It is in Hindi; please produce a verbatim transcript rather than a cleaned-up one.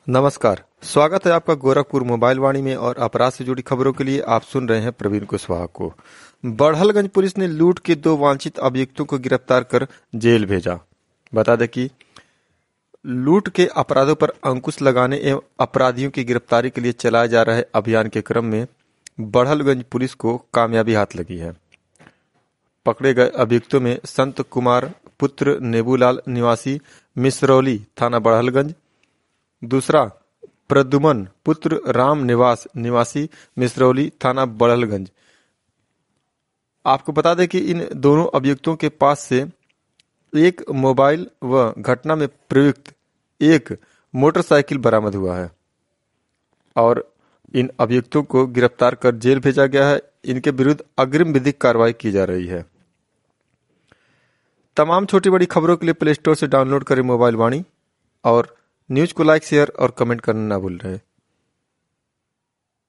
नमस्कार। स्वागत है आपका गोरखपुर मोबाइल वाणी में और अपराध से जुड़ी खबरों के लिए आप सुन रहे हैं प्रवीण कुशवाहा को। बड़हलगंज पुलिस ने लूट के दो वांछित अभियुक्तों को गिरफ्तार कर जेल भेजा। बता दें कि लूट के अपराधों पर अंकुश लगाने एवं अपराधियों की गिरफ्तारी के लिए चलाए जा रहे अभियान के क्रम में बड़हलगंज पुलिस को कामयाबी हाथ लगी है। पकड़े गए अभियुक्तों में संत कुमार पुत्र नेबूलाल निवासी मिसरौली थाना बड़हलगंज, दूसरा प्रद्युमन पुत्र राम निवास निवासी मिसरौली थाना बड़हलगंज। आपको बता दें कि इन दोनों अभियुक्तों के पास से एक मोबाइल व घटना में प्रयुक्त एक मोटरसाइकिल बरामद हुआ है और इन अभियुक्तों को गिरफ्तार कर जेल भेजा गया है। इनके विरुद्ध अग्रिम विधिक कार्रवाई की जा रही है। तमाम छोटी बड़ी खबरों के लिए प्ले स्टोर से डाउनलोड करें मोबाइल वाणी और न्यूज को लाइक, शेयर और कमेंट करना ना भूल रहे।